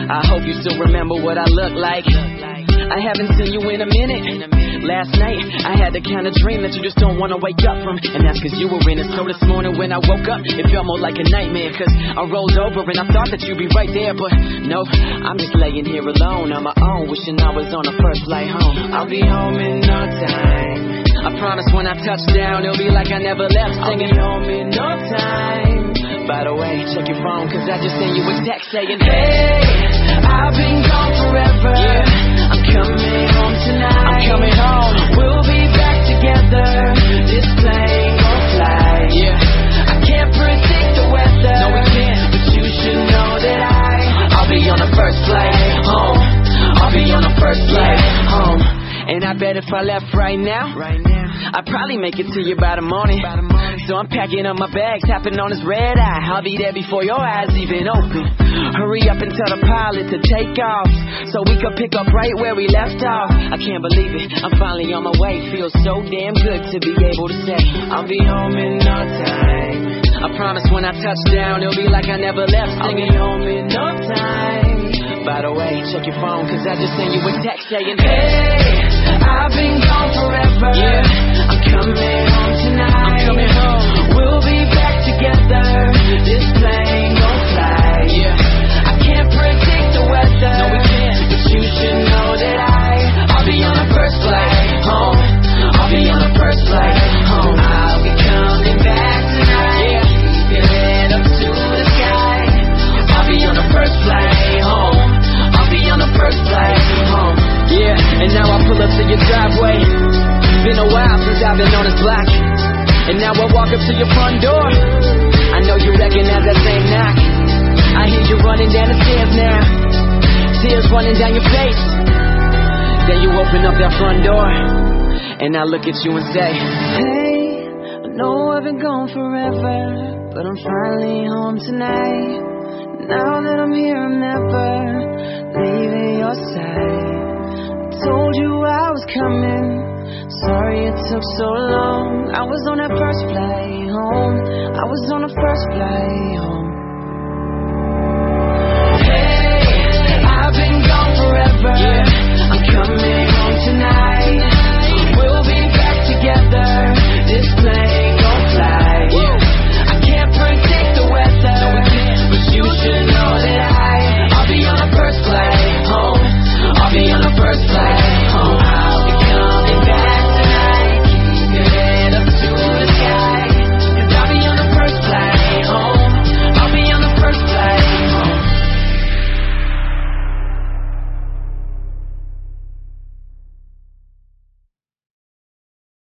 I hope you still remember what I look like. I haven't seen you in a minute. Last night, I had the kind of dream that you just don't want to wake up from. And that's cause you were in it. So this morning when I woke up, it felt more like a nightmare. Cause I rolled over and I thought that you'd be right there. But no, I'm just laying here alone on my own, wishing I was on the first flight home. I'll be home in no time. I promise when I touch down, it'll be like I never left. Singing home in no time. By the way, check your phone, cause I just sent you a text saying, hey, I've been gone forever. Yeah, I'm coming home tonight. I'm coming home. We'll be back together. This plane gon' fly. Yeah, I can't predict the weather. No, we can't. But you should know that I'll be on the first flight home. I'll be on the first flight home. And I bet if I left right now, I'd probably make it to you by the morning. So I'm packing up my bags, tapping on this red eye. I'll be there before your eyes even open. Hurry up and tell the pilot to take off, so we could pick up right where we left off. I can't believe it, I'm finally on my way. Feels so damn good to be able to say I'll be home in no time. I promise when I touch down, it'll be like I never left. Singing home in no time. By the way, check your phone, cause I just sent you a text saying, hey, I've been gone forever. Yeah, I'm coming home tonight. I'm coming home. We'll be back together. This plane gon' fly. Yeah, I can't predict the weather. No, we can't. But you should know that I'll be on the first flight home. I'll be on the first flight home. I'll be coming back tonight. Yeah, keep your head up to the sky. I'll be on the first flight home. I'll be on the first flight home. Yeah, and now I pull up to your driveway. Been a while since I've been on this block. And now I walk up to your front door. I know you recognize that same knock. I hear you running down the stairs now. Tears running down your face. Then you open up that front door, and I look at you and say, hey, I know I've been gone forever, but I'm finally home tonight. Now that I'm here, I'm never leaving your side. Told you I was coming. Sorry it took so long. I was on that first flight home. I was on the first flight home.